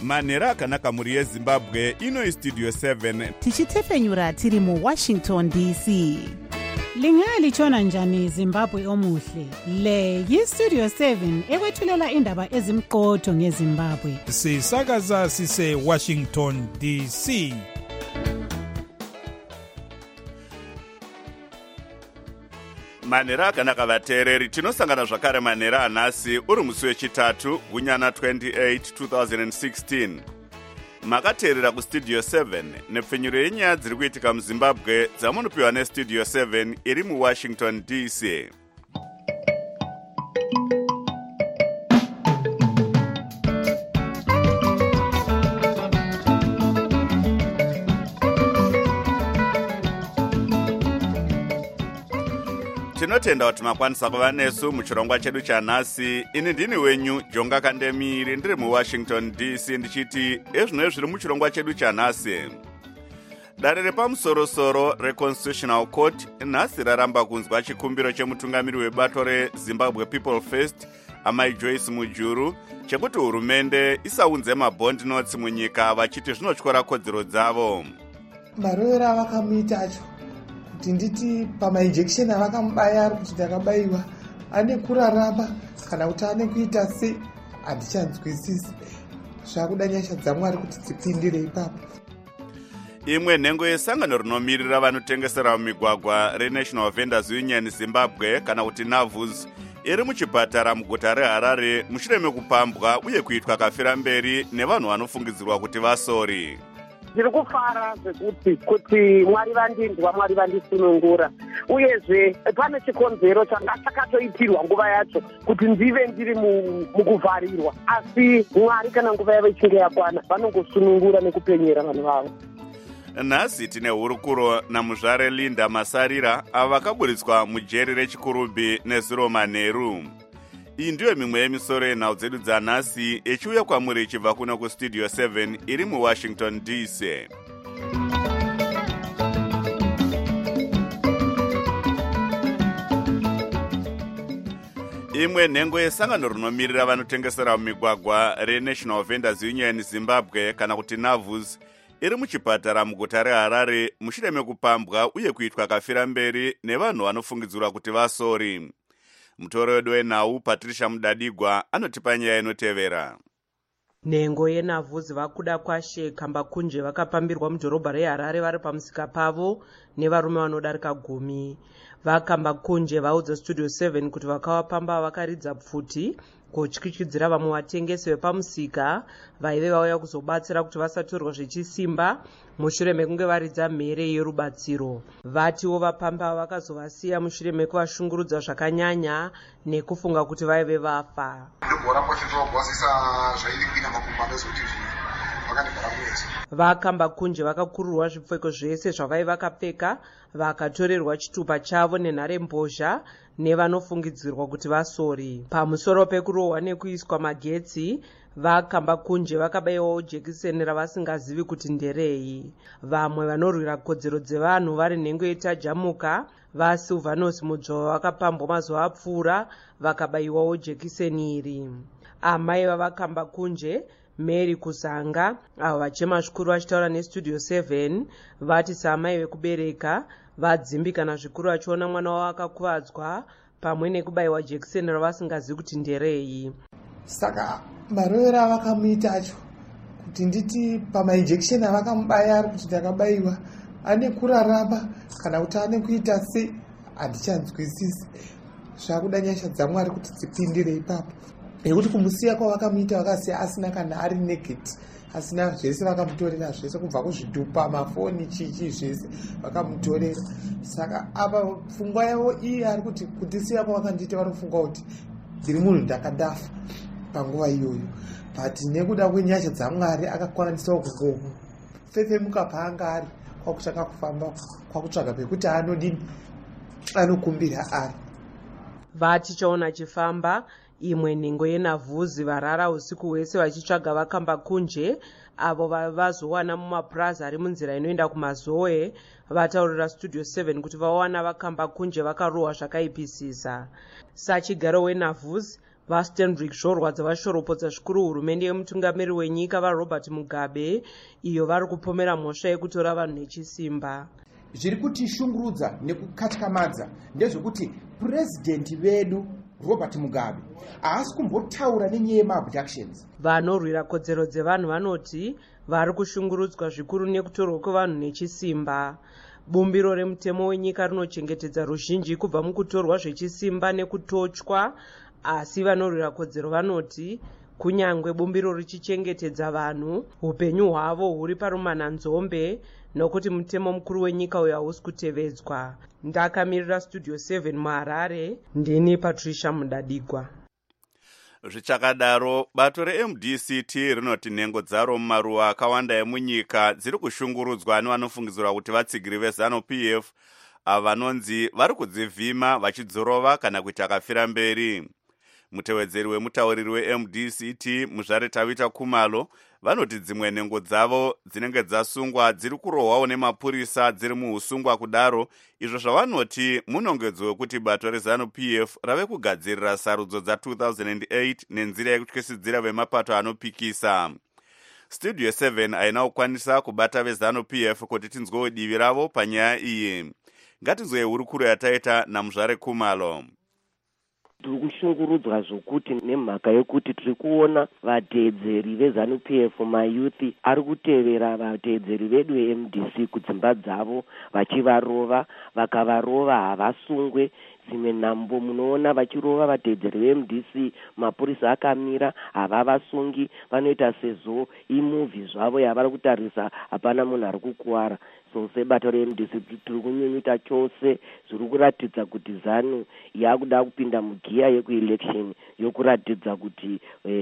manhero akanaka mhuri yezimbabwe. Ino Studio 7 tichitefenyura tiri muWashington DC. Lingalitshona njani Zimbabwe omuhle? Le yiStudio 7 ekwethulela indaba ezimqotho ngeZimbabwe. Sisakaza sise Washington DC. manhero akanaka vateereri, tinosangana zvakare manhero anhasi uri musi wechitatu gunyana 28 2016. Makateerera kuStudio 7 nepfenyuro yenyaya dziri kuitika muZimbabwe dzamunopiwa neStudio 7 iri muWashington DC. Tinotenda kuti makwanisa kuva nesu muchirongwa chedu chanhasi. Ini ndini wenyu Jonga Kandemiri, ndiri muWashington DC, ndichiti ezvino zviri muchirongwa chedu chanhasi. Dare repamusorosoro reConstitutional Court nhasi raramba kunzwa chikumbiro chemutungamiri webato reZimbabwe People First Amai Joyce Mujuru chekuti hurumende isaunze mabond notes munyika vachiti zvinotyora kodzero dzavo. Marovero avakamuita acho kuti nditi pamainjection avakamubaya ari kuti ndakabayiwa ane kurarama kana kuti ane kuita sei, handichanzwisisi. Zvakuda nyasha dzaMwari kuti dzipindire ipapo. Imwe nhengo yesangano rinomirira vanotengesera mumigwagwa reNational Vendors Union Zimbabwe kana kuti NAVUZ iri muchipatara muguta reHarare mushure mekupambwa uye kuitwa kafira mberi nevanhu vanofungidzirwa kuti vasori. Ndiri kufara kuti Mwari vandinzwa, Mwari vandisunungura, uyezve pane chikonzero changa chakatoitirwa nguva yacho kuti ndive ndiri mukuvharirwa, asi Mwari kana nguva yavo ichinge yakwana vanongosunungura nekupenyera vanhu vavo. Nhasi tine hurukuro namuzvare Linda Masarira ava vakaburitswa mujeri rechikurumbi nezuro manheru. Iyi ndiyo mimwe yemisoro yenhau dzedu dzanhasi ichiuya kwamuri ichibva kuno kuStudio 7 iri muWashington DC. Imwe nhengo yesangano rinomirira vanotengesera mumigwagwa reNational Vendors Union Zimbabwe kana kuti NAVUZ iri muchipatara muguta reHarare mushure mekupambwa uye kuitwa kafira mberi nevanhu vanofungidzirwa kuti vasori. Mutoro wedu wenhau Patricia Mudadigwa anotipa nyaya inotevera. Nhengo yeNAVUZ vakuda kwashe Kambakunje vakapambirwa mudhorobha reHarare vari pamusika pavo nevarume vanodarika 10. VaKambakunje vaudza Studio 7 kuti vakavapamba vakaridza pfuti kutyityidzira vamwe vatengesi vepamusika vaive vauya kuzobatsira kuti vasatorwa zvechisimba mushure mekunge varidza mhere yerubatsiro. Vatiwo vapamba vakazovasiya mushure mekuvashungurudza zvakanyanya nekufunga kuti vaive vafa. VaKambakunje vakakururwa zvipfeko zvese zvavai vakapfeka vakatorerwa chitupa chavo nenharembozha nevanofungidzirwa kuti vasori. Pamusoro pekurohwa nekuiswa magetsi, VaKambakunje vakabayiwawo jekiseni ravasingazivi kuti nderei. Vamwe vanorwira kodzero dzevanhu vari nhengo yetajamuka vaSylvanus Mudzva vakapambwa mazuva apfuura vakabayiwawo jekiseni iri. Amai vavaKambakunje Mary Kusanga avo vachema zvikuru vachitaura neStudio 7 vati saamai vekubereka vadzimbikana zvikuru vachiona mwana wavo akakuvadzwa pamwe nekubayiwa jekiseni ravasingazivi kuti nderei. Saka marovero avakamuita acho kuti nditi pamainjection avakamubaya ari kuti ndakabayiwa ane kurarama kana kuti ane kuita sei, handichanzwisisi. Zvakuda nyasha dzaMwari kuti dzipindire ipapo. Nekuti kumusiya kwavakamuita vakasiya asina kana ari naked, asina zvese vakamutorera zvese kubva kuzvitupa mafoni chichi zvese vakamutorera. Saka apa pfungwa yavo iyi ari kuti kundisiya kwavakandiita vanofunga kuti ndiri munhu ndakadafa panguva iyoyo, but nekuda kwenyasha dzaMwari akakwanisawo kungofefemuka paanga ari kwakutanga kufamba kwakutsvaga pekuti anodini anokumbira ari. Vati chaona chifamba imwe nhengo yeNAVUZ varara usiku hwese vachitsvaga vaKambakunje avo vazowana mumapuraza ari munzira inoenda kumazoe. Vataurira Studio 7 kuti vawana vaKambakunje vakarohwa zvakaipisisa. Sachigaro weNAVUZ vastenrick zvorwadza vashoropodza zvikuru hurumende yemutungamiri wenyika varobert mugabe iyo vari kupomera mhosva yekutora vanhu nechisimba. Zviri kutishungurudza nekukatyamadza ndezvekuti purezidendi vedu Robert Mugabe haasi kumbotaura nenyaya yemaabductions. Vanorwira kodzero dzevanhu vanoti vari kushungurudzwa zvikuru nekutorwa kwevanhu nechisimba. Bumbiro remutemo wenyika rinochengetedza ruzhinji kubva mukutorwa zvechisimba nekutochwa, asi vanorwira kodzero vanoti kunyangwe bumbiro richichengetedza vanhu, upenyu hwavo huri parumananzombe nokuti mutemo mukuru wenyika uyo hausi kutevedzwa. Ndakamirira Studio 7 muHarare, ndini Patricia Mudadigwa. Zvichakadaro, bato reMDCT rinoti nhengo dzaro mumaruwa akawanda emunyika dziri kushungurudzwa nevanofungidzirwa kuti vatsigiri veZANU-PF ava vanonzi vari kudzivhima vachidzorova kana kuti akafira mberi. Mutevedzeri wemutauriri weMDCT Muzvare Tavita Kumalo vanoti dzimwe nhengo dzavo dzinenge dzasungwa dziri kurohwawo nemapurisa dziri muusungwa kudaro, izvo zvavanoti munongedzo wekuti bato reZANU-PF rave kugadzirira sarudzo dza2008 nenzira yekutyisidzira vemapato anopikisa. Studio 7 haina kukwanisa kubata veZANU-PF kuti tinzwewo divi ravo panyaya iyi. Ngatinzwe hurukuro yataita naMuzvare Kumalo. Tiri kushungurudzwa zvokuti nemhaka yekuti tiri kuona vateedzeri veZANU-PF mayuthi ari kutevera vateedzeri vedu veMDC kudzimba dzavo vachivarova, vakavarova havasungwe. Dzimwe nhambo munoona vachirova vateedzeri veMDC, mapurisa akamira havavasungi, vanoita sezvo imuvi zvavo yavari kutarisa hapana munhu ari kukuwara. So sebato reMDC tiri kunyunyuta chose, zviri kuratidza kuti ZANU yakuda kupinda mugiya yekuelection yokuratidza kuti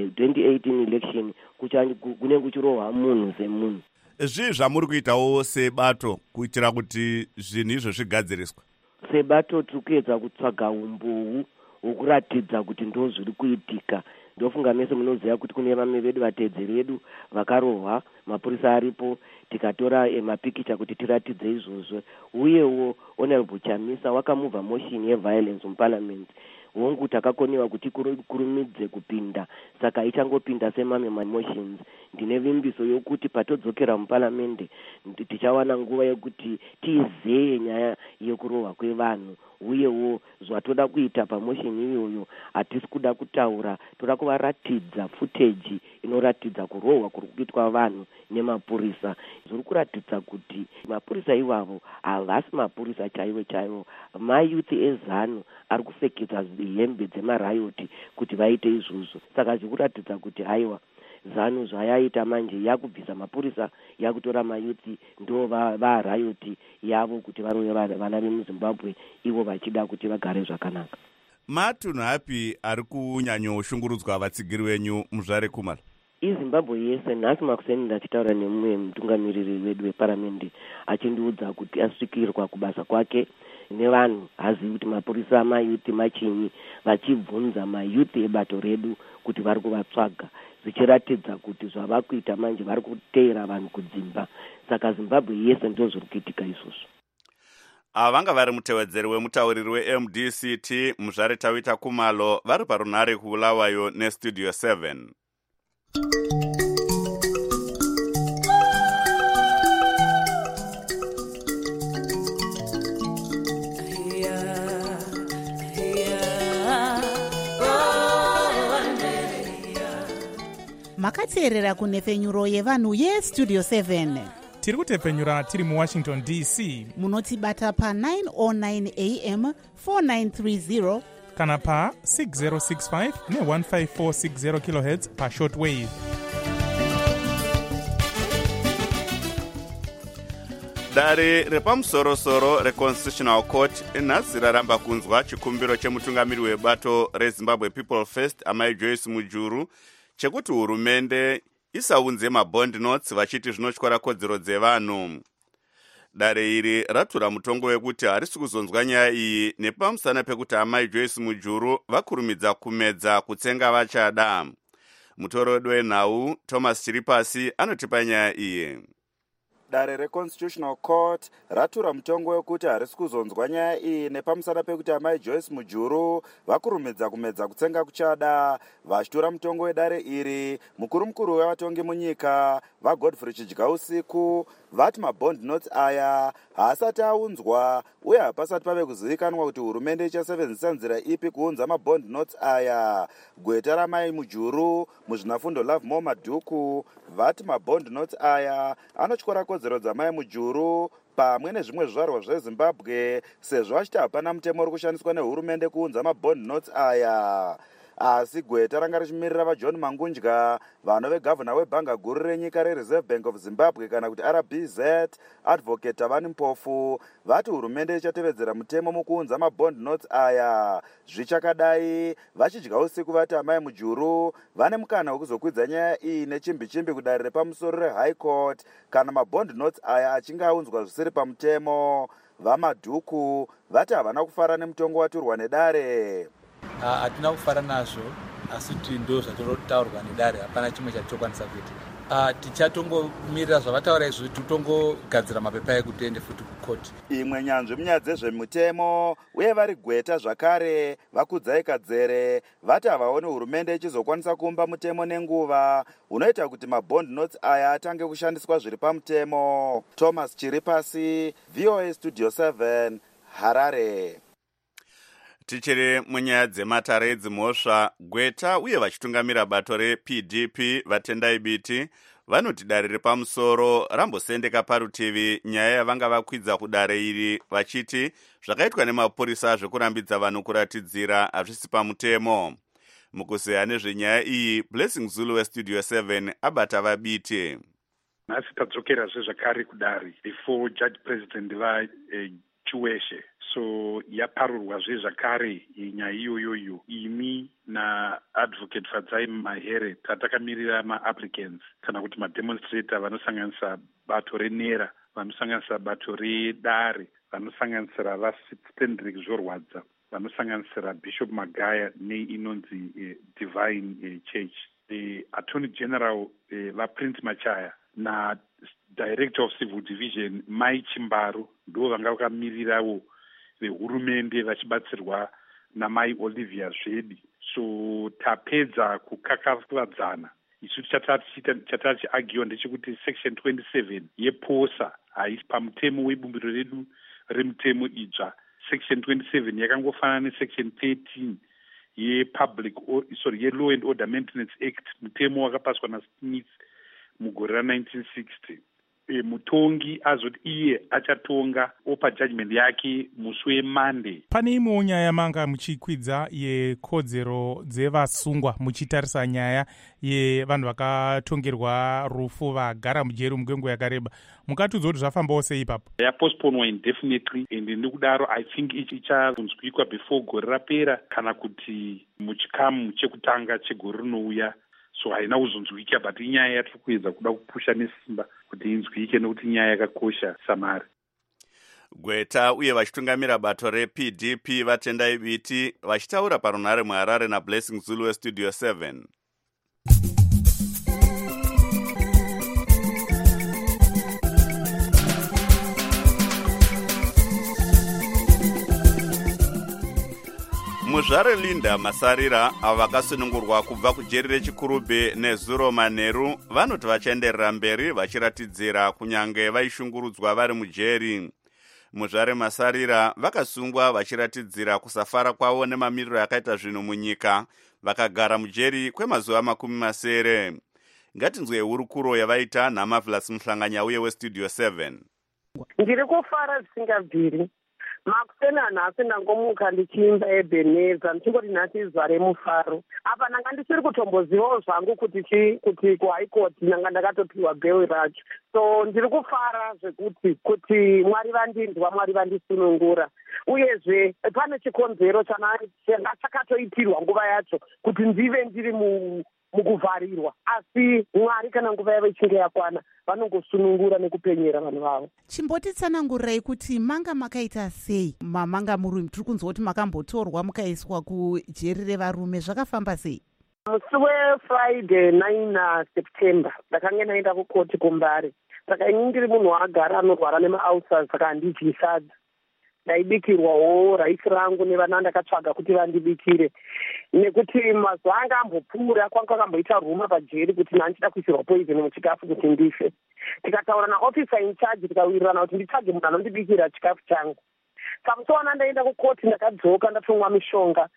2018 election kune kuchirohwa munhu semunhu. Zvii zvamuri kuitawo sebato kuitira kuti zvinhu izvo zvigadziriswe? Sebato tiri kuedza kutsvaga umboo hwokuratidza kuti ndo zviri kuitika. Ndofunga mese munoziva kuti kune vamwe vedu vateedzeri vedu vakarohwa, mapurisa aripo, tikatora mapikicha kuti tiratidze izvozvo. Uyewo Honorable Chamisa wakamuvha motion yeviolence muparliament. Hongu takakoniwa kuti kurumidze kupinda, saka ichangopinda semamwe mamotions. Ndine vimbiso yokuti patodzokera muparliament tichawana nguva yekuti tizeye nyaya yekurohwa kwevanhu. Uyewo zvatoda kuita pamotion iyoyo hatisi kuda kutaura, toda kuvaratidza footage inoratidza kurohwa kuri kuitwa vanhu nemapurisa. Zviri kuratidza kuti mapurisa ivavo havasi mapurisa chaivo. Mayuthi eZANU ari kupfekedzwa hembe dzemarayoti kuti vaite izvozvo. Saka zviri kuratidza kuti haiwa ZANU zvayaita manje yakubvisa mapurisa, yakutora mayuthi ndo varayoti yavo kuti varove vana vemuZimbabwe ivo vachida kuti vagare zvakanaka. Matunhu api ari kunyanyoshungurudzwa vatsigiri wenyu Muzvare Kumalo? iZimbabwe yese. Nhasi makuseni ndachitaura nemumwe mutungamiriri wedu weparamende achindiudza kuti asvikirwa kubasa kwake nevanhu hazivi kuti mapurisa amayuthi machinyi, vachibvunza mayuthi ebato redu kuti vari kuvatsvaga, zvichiratidza kuti zvava kuita manje vari kuteera vanhu kudzimba. Saka Zimbabwe yese ndo zviri kuitika izvozvo. Vanga vari mutevedzeri wemutauriri weMDCT Muzvare Tavita Kumalo vari parunhare kuBulawayo neStudio 7. Makateerera kunhepfenyuro yevanhu yeStudio 7. Tiri kutepfenyura tiri muWashington DC. Munotibata pa 909 AM 4930 kana pa 6065 ne15460 kHz pa shortwave. Dare repamusorosoro reConstitutional Court nhasi raramba kunzwa chikumbiro chemutungamiri webato reZimbabwe People First Amai Joyce Mujuru chekuti hurumende isaunze mabond notes vachiti zvinotyora kodzero dzevanhu. Dare iri ratura mutongo wekuti harisi kuzonzwa nyaya iyi nepamusana pekuti Amai Joyce Mujuru vakurumidza kumedza kutsenga vachada. Mutorodwe wenhau Thomas Chiripasi anotipa nyaya iyi. dare reconstitutional court ratura mutongo wekuti harisi kuzonzwa nyaya iyi nepamusana pekuti amai Joyce Mujuru vakurumidza kumedza kutsenga kuchada. Vachitora mutongo wedare iri, mukuru wevatongi munyika vaGodfrey Chidyausiku vati mabond notes aya haasati aunzwa uye hapasati pave kuzivikanwa kuti hurumende ichasevenzisa nzira ipi kuunza mabond notes aya. Gweta ramai Mujuru muzvinafundo Love More Madhuku vati mabond notes aya anotyora kodzero dzamai Mujuru pamwe nezvimwe zvizvarwa zveZimbabwe sezvo achiti hapana mutemo uri kushandiswa nehurumende kuunza mabond notes aya. Asi gweta ranga richimirira vaJohn Mangunja vanove gavana webhanga guru renyika reReserve Bank of Zimbabwe kana kuti RBZ Advocate Tavani Mpofu vati hurumende ichatevedzera mutemo mukuunza mabond notes aya. Zvichakadai vaChidyausiku vati amai Mujuru vane mukana wekuzokwidza nyaya iyi nechimbi kudare repamusoro reHigh Court kana mabond notes aya achinge aunzwa zvisiri pamutemo. VaMadhuku vati havana kufara nemutongo waturwa nedare. Hatina kufara nazvo, asi kuti ndo zvatinotaurwa nedare, hapana chimwe chatokwanisa kuita. Tichatongomirira zvavataura izvo totongogadzira mapepa ekuti tiende futi kukoti. Imwe nyanzvi munyaya dzezvemutemo uye vari gweta zvakare vakudzai Kadzere vati havaoni hurumende ichizokwanisa kuumba mutemo nenguva unoita kuti mabond notes aya atange kushandiswa zviri pamutemo. Thomas Chiripasi, VOA Studio 7, Harare. Tichiri munyaya dzematare edzimhosva, gweta uye vachitungamira bato rePDP vatendai biti vanoti dare repamusoro rambosendeka parutivi nyaya yavanga vakwidza kudare iri vachiti zvakaitwa nemapurisa zvekurambidza vanhu kuratidzira hazvisi pamutemo. Mukuzeya nezvenyaya iyi, Blessing Zulu weStudio 7 abata vabiti. Nhasi tadzokerazve zvakare kudare before Judge President Chiweshe. So yaparurwazve zvakare nyaya iyoyoyo. Imi naAdvocate Fadzai Mahere tatakamirira ma-applicants kana kuti ma-demonstrator vanosanganisa bato reNera, vanosanganisa bato reDare, vanosanganisira vaStendrick Zvorwadza, vanosanganisira Bishop Magaya neinonzi Divine Church, the Attorney General vaPrince Machaya na Director of Civil Division Mai Chimbaru ndo vanga vakamirirawo vehurumende vachibatsirwa namai Olivia Zvedi. So tapedza kukakavadzana. Isu chatachiagiwa ndechekuti section 27 yeposa haisi pamutemo webumbiro redu remutemo idzva. Section 27 yakangofanana nesection 13 ye-Law and Order Maintenance Act, mutemo wakapaswa naSmith mugore ra1960. Mutongi azoti iye achatonga opa judgment yake musi weMonday. Pane imwewo nyaya manga muchikwidza yekodzero dzevasungwa muchitarisa nyaya yevanhu vakatongerwa rufu vagara mujeri mukwenguva yakareba. Mukatiudza kuti zvafambawo sei ipapo? Yapostponwa indefinitely and ndikudaro I think ichabvunzwikwa before gore rapera kana kuti muchikamu chekutanga chegore rinouya. So haina kuzonzwika, but inyaya yatiri kuedza kuda kupusha nesimba kuti inzwike nekuti nyaya yakakosha samari. Gweta uye vachitungamira bato rePDP vatendai biti vachitaura parunhare muHarare naBlessing Zulu weStudio 7. Muzvare Linda Masarira avo vakasunungurwa kubva kujeri reChikurube neZuro Manheru vanoti vachaenderera mberi vachiratidzira kunyange vaishungurudzwa vari mujeri. Muzvare Masarira vakasungwa vachiratidzira kusafara kwavo nemamiriro akaita zvinhu munyika, vakagara mujeri kwemazuva 70. Ngatinzwe hurukuro yavaita naMarvelous Muhlanganya uye weStudio 7. Ndiri kufara zvisingabviri. Makusena nhasi ndangomuka ndichiimba Ebeneza ndichingoti nhasi izuva remufaro. Apa ndanga ndisiri kutombozivawo zvangu kuti kuHigh Court ndanga ndakatopiwa bhail racho. So ndiri kufara zvekuti Mwari vandinzwa, Mwari vandisunungura. Uyezve pane chikonzero changa chakatoitirwa nguva yacho kuti ndive ndiri mukuvharirwa, asi Mwari kana nguva yavo ichinge yakwana vanongosunungura nekupenyera vanhu vavo. Chimbotitsanangurirai kuti manga makaita sei mamanga muri, tiri kunzwa kuti makambotorwa mukaiswa kujeri revarume, zvakafamba sei? Musi weFriday 9 September ndakanga naenda kukoti kuMbare. saka ini ndiri munhu agara anorwara nemaulcers saka handidyi sadza. Ndaibikirwawo raisi rangu nevana ndakatsvaga kuti vandibikire, nekuti mazuva anga ambopfuura kwanga akamboita ruma pajeri kuti nandichida kuisirwa poison muchikafu kuti ndife. Tikataura naofficer in charge tikawirirana kuti nditsvage munhu anondibikira chikafu changu. Pamusona ndaenda kukoti ndakadzoka ndatomwa mishonga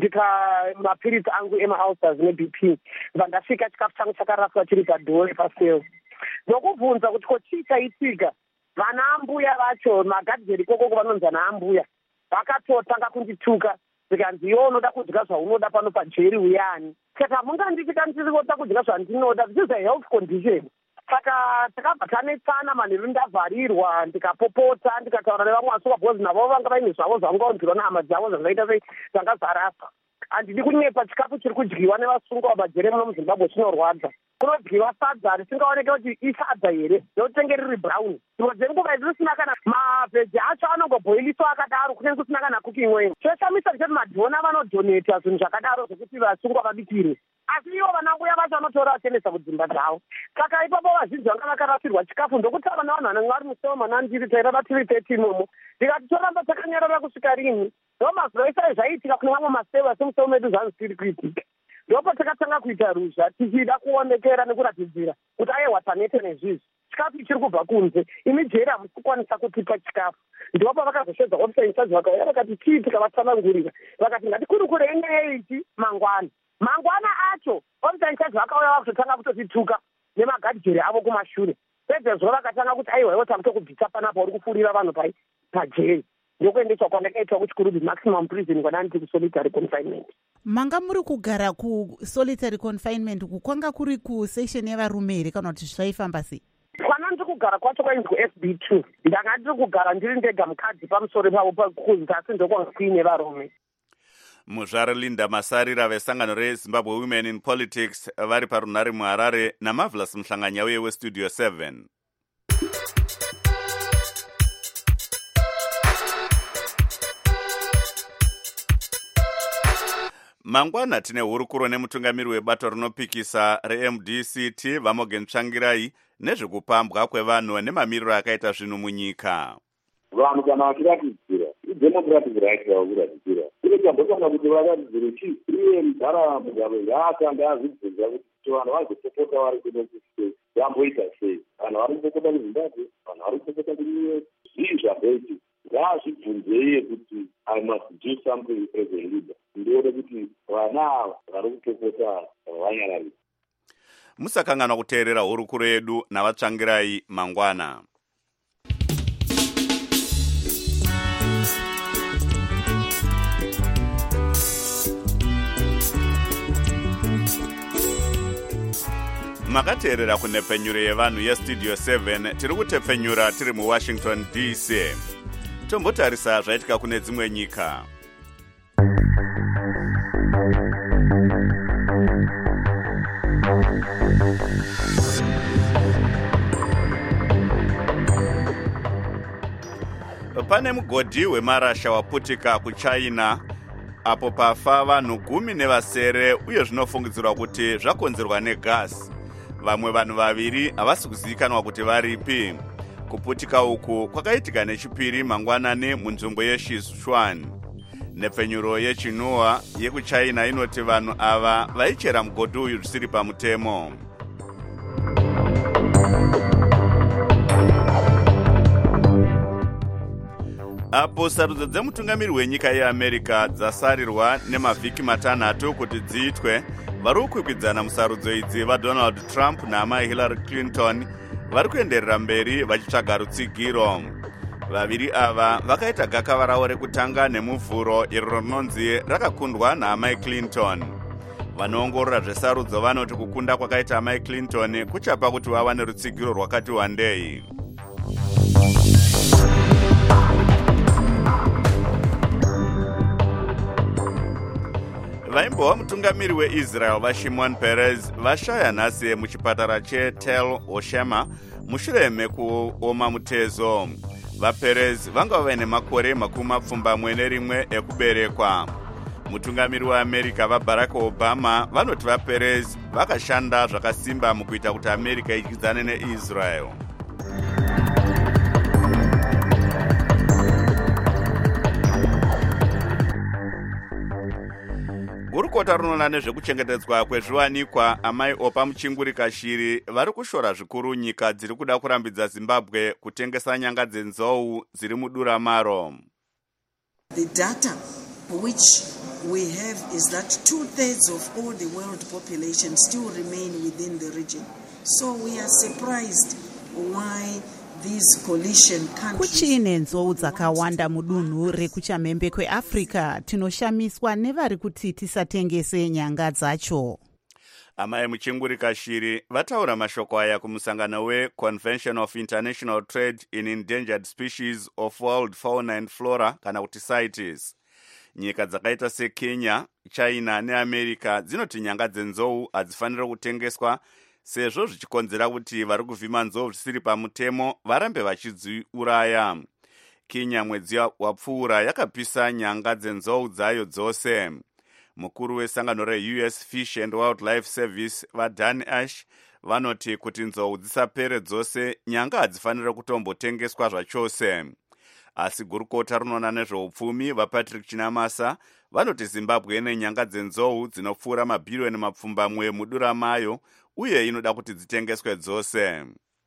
mapirisi angu emaulcers neBP. Vandasvika chikafu changu chakaraswa chiri padhore paseo. Ndokubvunza kuti kochii chaitika. Vana ambuya vacho magadheri koko vanonzi naambuya vakatotanga kundituka zikanzi iwo unoda kudya zvaunoda pano pajeri uyani. Saka munganditika ndisirikuda kudya zvandinoda, this is a health condition. Saka takabva tanetsana manheru ndavharirwa ndikapopota ndikataura nevamwe vasuka bhozi navo vanga vaine zvavo zvangaonzirwa nehama dzavo zvangaita sei zvanga zaraswa. Handidi kunyepa chikafu chiri kudyiwa nevasungwa vamajere muno muZimbabwe chinorwadza. Kunodyiwa sadza risingaoneke kuti isadza here nokutenge riri brown. Dzimwe dzenguva risina kana mavheji acho anongobhoiliswa akadaro kunenge kusina kana cooking oil. Choshamisa ndechoti madhona vanodoneta zvinhu zvakadaro zvokuti vasungwa vabikire. Asi ivo vanambuya vacho vanotora vachiendesa kudzimba dzavo. Saka ipapo vazhinji vanga vakarasirwa chikafu ndokutaura navanhu vanenge vari museo manandiri tairava tiri 13 imomo. Ndikati toramba takanyarara kusvika rini. Ndomazuva isai zvaiitika kune vamwe maseva semuseo medu zvanzi tiri kuitika. Ndopo takatanga kuita ruzha tichida kuonekera nekuratidzira kuti aiwa tanete nezvizvi chikafu chiri kubva kunze, imi jeri hamusi kukwanisa kutipa chikafu. Ndopo vakazosvedza officer in charge vakauya vakati chii, tikavatsanangurira vakati ngatikurukure nyaya ichi mangwana acho. Officer in charge vakauya vakutotanga kutotituka nemagadheri avo kumashure. Pedzezvo vakatanga kuti aiwa tamutokubvisa panapa uri kufurira vanhu pajeri. Ndokuendeswa kwandakaitwa kuchikurubi maximum prison kwananditi kusolitary confinement. Manga muri kugara kusolitary confinement kwanga kuri kusection yevarume here kana kuti zvaifamba sei? Kwanandiri kugara kwacho kwainzi kuSB2. Ndanga ndiri kugara ndiri ndega mukadzi pamusoro pavo pakunzi asi ndokwanga kuine varume. Muzvare Linda Masarira vesangano reZimbabwe Women in Politics vari parunhare muHarare naMarvelous Mhlanganyauye weStudio 7. Mangwana tine hurukuro nemutungamiri webato rinopikisa reMDCT Vamogen Tsvangirai nezvekupambwa kwevanhu nemamiriro akaita zvinhu munyika. Vanhu kana vachiratidzira idemocratic right yavo kuratidzira ine chambotanga kuti varatidzire chii. Iye mugara mugabe ngaakanga azvibvunza kuti vanhu vazopopota vari kunokusei vamboita sei. Vanhu vari kupopota kuZimbabwe, vanhu vari kupopota kuNew zvii zvamboiti ngaazvibvunze iye kuti I must do something as a leader. Ndione kuti vana ava vari kutopota vanyararira. Musakanganwa kuteerera hurukuro yedu navatsvangirai mangwana. Makateerera kunepfenyuro yevanhu yeStudio 7 tiri kutepfenyura tiri muWashington DC. Tombotarisa zvaitika kune dzimwe nyika. Pane mugodhi wemarasha waputika kuChina apo pafa vanhu 10 uye zvinofungidzirwa kuti zvakonzerwa negasi. Vamwe vanhu vaviri havasi kuzivikanwa kuti varipi. Kuputika uku kwakaitika nechipiri mangwanani munzvimbo yeShichuan. Nepfenyuro yechinua yekuChina inoti vanhu ava vaichera mugodhi uyu zvisiri pamutemo. Apo sarudzo dzemutungamiri wenyika yeAmerica dzasarirwa nemavhiki 3 kuti dziitwe, vari kukwikwidzana musarudzo idzi vaDonald Trump naamai Hillary Clinton vari kuenderera mberi vachitsvaga rutsigiro. Vaviri ava vakaita gakava ravo rekutanga nemuvhuro iro rinonzi rakakundwa naamai Clinton. Vanoongorora zvesarudzo vanoti kukunda kwakaita amai Clinton kuchapa kuti vawane rutsigiro rwakati wandei. Vaimbova mutungamiri weIsrael vaShimon Peres vashaya nhasi muchipatara cheTel Oshema mushure mekuoma mutezo. VaPerez vanga vaine makore 21 ekuberekwa. Mutungamiri weAmerica vaBarack Obama vanoti vaPerez vakashanda zvakasimba mukuita kuti America ikwidzane neIsrael. gurukota rinoona nezvekuchengetedzwa kwezviwanikwa amai opa muchingurika shiri vari kushora zvikuru nyika dziri kuda kurambidza Zimbabwe kutengesa nyanga dzenzou dziri mudura maro. The data which we have is that 2/3 of all the world population still remain within the region. So we are surprised why these coalition countries... Kuchine nzou dzakawanda mudunhu rekuchamhembe kweAfrica. Tinoshamiswa nevari kuti tisatengese nyanga dzacho. Amai muchingurika shiri vataura mashoko aya kumusangano weConvention of International Trade in Endangered Species of World Fauna and Flora kana kuti CITES. Nyika dzakaita seKenya, China neAmerica dzinoti nyanga dzenzou hadzifaniri kutengeswa sezvo zvichikonzera kuti vari kuvhima nzou zvisiri pamutemo varambe vachidziuraya. Kenya mwedzi wapfuura yakapisa nyanga dzenzou dzayo dzose. Mukuru wesangano reUS Fish and Wildlife Service vaDan Ash vanoti kuti nzou dzisapere dzose nyanga hadzifanire kutombotengeswa zvachose. Asi gurukota rinoona nezveupfumi vaPatrick Chinamasa vanoti Zimbabwe ine nyanga dzenzou dzinopfuura mabhiriyoni mapfumbamwe mudura mayo uye inoda kuti dzitengeswe dzose.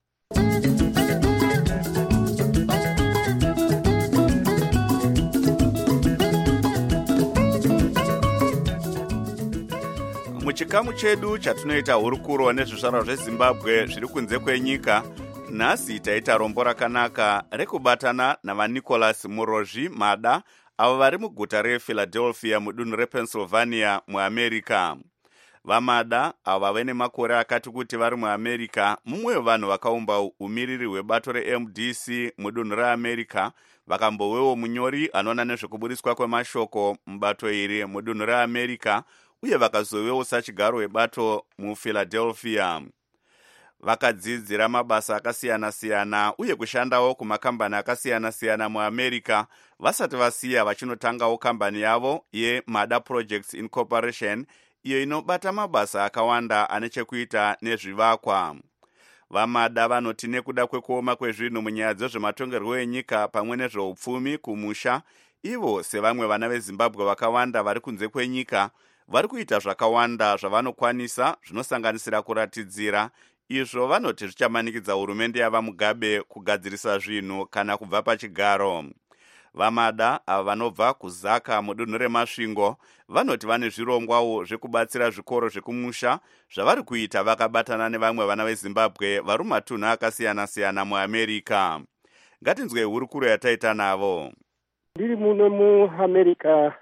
Muchikamu chedu chatinoita hurukuro nezvizvarwa zveZimbabwe zviri kunze kwenyika, nhasi taita rombo rakanaka rekubatana navaNicholas Murozhi Mada avo vari muguta rePhiladelphia mudunhu rePennsylvania muAmerica. VaMada avo vave nemakore akati kuti vari muAmerica, mumwe wevanhu vakaumba umiriri hwebato reMDC mudunhu reAmerica, vakambowewo munyori anoona nezvekubudiswa kwemashoko mubato iri mudunhu reAmerica, uye vakazovewo sachigaro webato muPhiladelphia. Vakadzidzira mabasa akasiyana-siyana uye kushandawo kumakambani akasiyana-siyana muAmerica vasati vasiya vachinotangawo kambani yavo yeMada Projects Incorporation, iyo inobata mabasa akawanda ane chekuita nezvivakwa. VaMada vanoti nekuda kwekuoma kwezvinhu munyaya dzezvematongerwo enyika pamwe nezveupfumi kumusha, ivo sevamwe vana veZimbabwe vakawanda vari kunze kwenyika vari kuita zvakawanda zvavanokwanisa zvinosanganisira kuratidzira, izvo vanoti zvichamanikidza hurumende yavaMugabe kugadzirisa zvinhu kana kubva pachigaro. VaMada ava vanobva kuZaka mudunhu reMasvingo vanoti vane zvirongwawo zvekubatsira zvikoro zvekumusha zvavari kuita vakabatana nevamwe vana veZimbabwe vari mumatunhu akasiyana-siyana muAmerica. Ngatinzwe hurukuro yataita navo. Ndiri muno muAmerica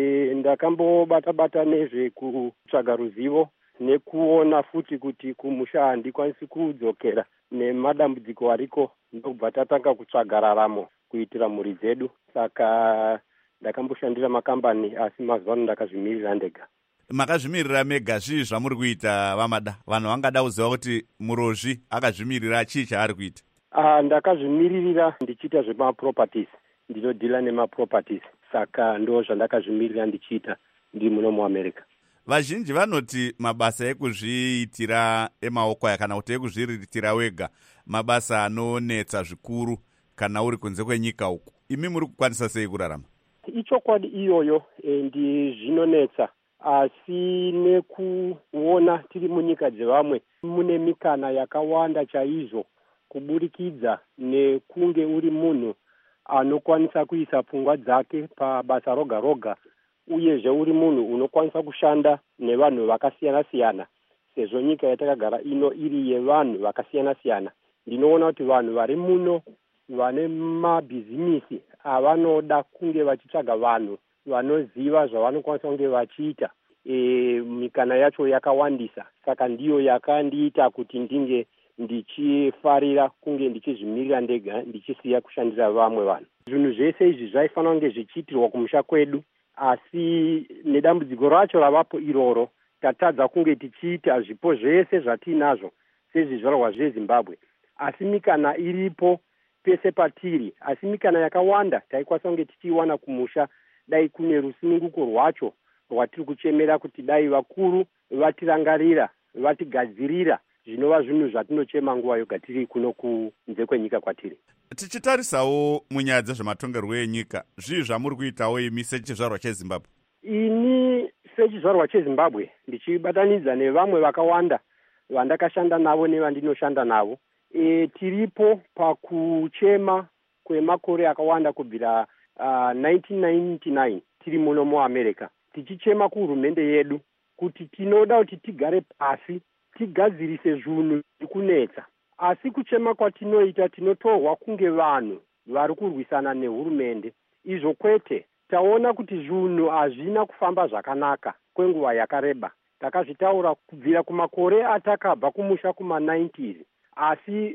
ndakambobata nezvekutsvaga ruzivo nekuona futi kuti kumusha handikwanisi kudzokera nemadambudziko ariko, ndokubva tatanga kutsvaga raramo kuitira mhuri dzedu. Saka ndakamboshandira makambani asi mazuva ano ndakazvimirira ndega. Makazvimirira mega, zvii zvamuri kuita VaMada? Vanhu vangada kuziva kuti Murozhi akazvimirira chii chaari kuita? Ndakazvimiririra ndichiita zvemaproperties, ndinodhila nemaproperties, saka ndo zvandakazvimirira ndichiita ndiri muno muAmerica. Vazhinji vanoti mabasa ekuzviitira emaoko aya kana kuti ekuzviriritira wega mabasa anonetsa zvikuru kana uri kunze kwenyika uku. Imi muri kukwanisa sei kurarama? Ichokwadi iyoyo zvinonetsa, asi nekuona tiri munyika dzevamwe mune mikana yakawanda chaizvo, kuburikidza nekunge uri munhu anokwanisa kuisa pfungwa dzake pabasa roga roga, uyezve uri munhu unokwanisa kushanda nevanhu vakasiyana-siyana. Sezvo nyika yatakagara ino iri yevanhu vakasiyana-siyana, ndinoona kuti vanhu vari muno vane mabhizimisi avanoda kunge vachitsvaga vanhu vanoziva zvavanokwanisa kunge vachiita. Mikana yacho yakawandisa, saka ndiyo yakandiita kuti ndinge ndichifarira kunge ndichizvimirira ndega ndichisiya kushandira vamwe vanhu. Zvinhu zvese izvi zvaifanira kunge zvichiitirwa kumusha kwedu, asi nedambudziko racho ravapo iroro tatadza kunge tichiita zvipo zvese zvatinazvo sezvizvarwa zveZimbabwe. Asi mikana iripo pese patiri, asi mikana yakawanda taikwanisa kunge tichiwana kumusha dai kune rusununguko rwacho rwatiri kuchemera kuti dai vakuru vatirangarira, vatigadzirira zvinova zvinhu zvatinochema nguva yoga tiri kuno kunze kwenyika kwatiri. Tichitarisawo munyaya dzezvematongerwo enyika, zvii zvamuri kuitawo imi sechizvarwa cheZimbabwe? Ini sechizvarwa chezimbabwe ndichibatanidza nevamwe vakawanda vandakashanda navo nevandinoshanda navo, tiripo pakuchema kwemakore akawanda kubvira 1999 tiri muno muamerica, tichichema kuhurumende yedu kuti tinoda kuti tigare pasi tigadzirise zvinhu zvikunetsa. Asi kuchema kwatinoita tinotorwa kunge vanhu vari kurwisana nehurumende. Izvo kwete, taona kuti zvinhu hazvina kufamba zvakanaka kwenguva yakareba. Takazvitaura kubvira kumakore atakabva kumusha kuma-90s. Asi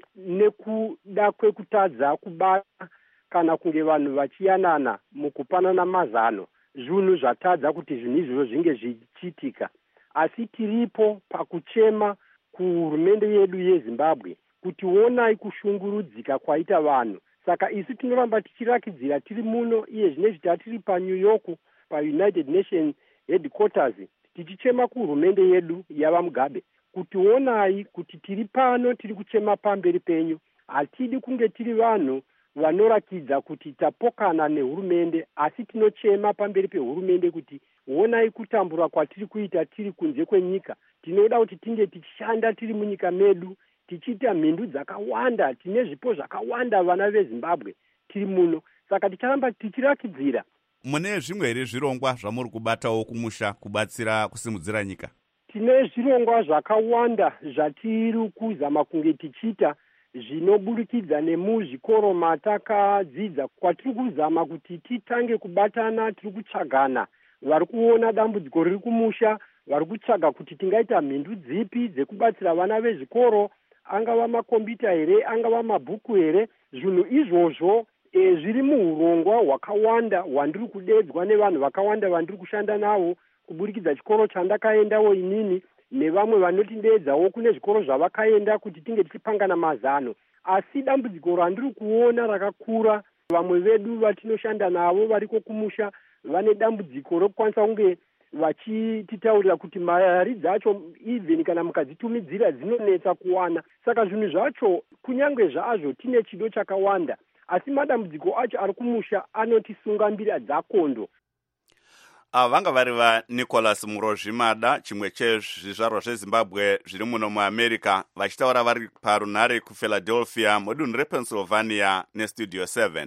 nekuda kwekutadza kubata kana kunge vanhu vachiyanana mukupanana mazano, zvinhu zvatadza kuti zvinhu izvozvo zvinge zvichiitika. Asi tiripo pakuchema kuhurumende yedu yeZimbabwe kuti onai kushungurudzika kwaita vanhu. Saka isi tinoramba tichirakidzira tiri muno, iye zvinezvi tiri paNew York paUnited Nations headquarters, tichichema kuhurumende yedu yava Mugabe kuti onai kuti tiri pano tiri kuchema pamberi penyu. Hatidi kunge tiri vanhu vanorakidza kuti tapokana nehurumende, asi tinochema pamberi pehurumende kuti onai kutambura kwatiri kuita tiri kunze kwenyika. Tinoda kuti tinge tichishanda tiri munyika medu, tichiita mhindu dzakawanda, tine zvipo zvakawanda vana veZimbabwe tiri muno. Saka ticharamba tichirakidzira. Mune zvimwe here zvirongwa zvamuri kubatawo kumusha kubatsira kusimudzira nyika? Tine zvirongwa zvakawanda zvatiri kuzama kunge tichiita, zvinoburikidza nemuzvikoro matakadzidza, kwatiri kuzama kuti titange kubatana, tiri kutsvagana vari kuona dambudziko riri kumusha, vari kutsvaga kuti tingaita mhindu dzipi dzekubatsira vana vezvikoro, angava makombiyuta here, angava mabhuku here. Zvinhu izvozvo zviri muurongwa hwakawanda hwandiri kudedzwa nevanhu vakawanda vandiri kushanda navo, kuburikidza chikoro chandakaendawo inini nevamwe vanotidedzawo kune zvikoro zvavakaenda kuti tinge tichipangana mazano. Asi dambudziko randiri kuona rakakura, vamwe vedu vatinoshanda navo variko kumusha vane dambudziko rokukwanisa kunge vachititaurira kuti mari dzacho even kana mukadzitumidzira dzinonetsa kuwana. Saka zvinhu zvacho kunyange zvazvo tine chido chakawanda, asi madambudziko acho ari kumusha anotisunga mbira dzakondo. Vanga vari vaNicholas Murozvimada, chimwe chezvizvarwa zveZimbabwe zviri muno muAmerica, vachitaura vari parunhare kuPhiladelphia mudunhu rePennsylvania neStudio 7.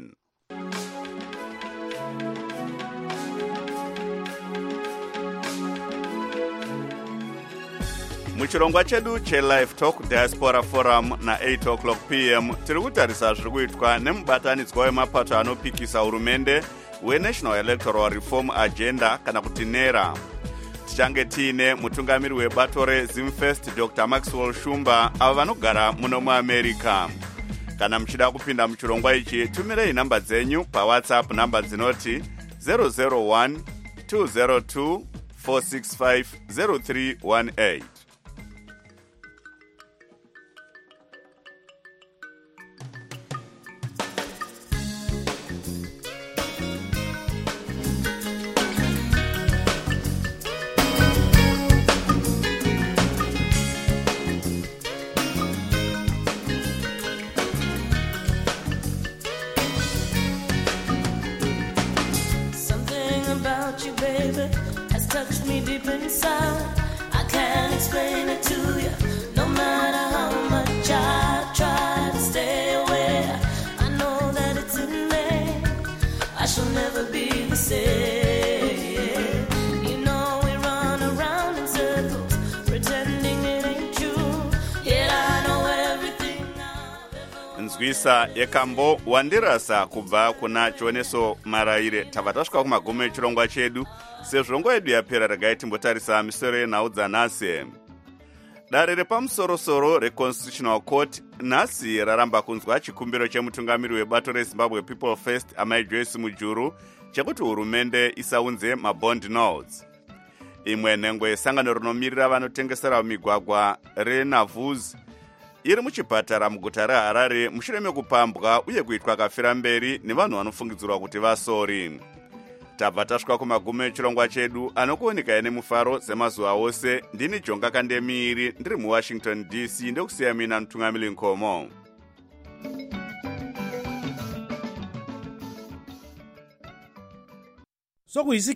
Muchirongwa chedu cheLive Talk Diaspora Forum na8 o'clock p.m. tiri kutarisa zviri kuitwa nemubatanidzwa wemapato anopikisa hurumende weNational Electoral Reform Agenda kana kuti NERA. Tichange tiine mutungamiri webato reZimfest Dr. Maxwell Shumba, avo vanogara muno muAmerica. Kana muchida kupinda muchirongwa ichi, tumirei namba dzenyu paWhatsApp, namba dzinoti 001 202 465 0318. Nzwisa yekambo wandirasa kubva kuna chioneso maraire. Tava tasvika kumagumo echirongwa chedu. Sezvirongo yedu yapera, regai timbotarisa misoro yenhau dzanhasi. Dare repamusorosoro reConstitutional Court nhasi raramba kunzwa chikumbiro chemutungamiri webato reZimbabwe People First amai Joyce Mujuru chekuti hurumende isaunze mabond notes. Imwe nhengo yesangano rinomirira vanotengesera migwagwa reNavuz iri muchipatara muguta reHarare mushure mekupambwa uye kuitwa kafira mberi nevanhu vanofungidzirwa kuti vasori. Tabva tasvika kumagumo echirongwa chedu anokuoneka nemufaro semazuva ose. Ndini Jonga Kandemiri ndiri muWashington DC, ndokusiya mina Mutungamiri Nkomo.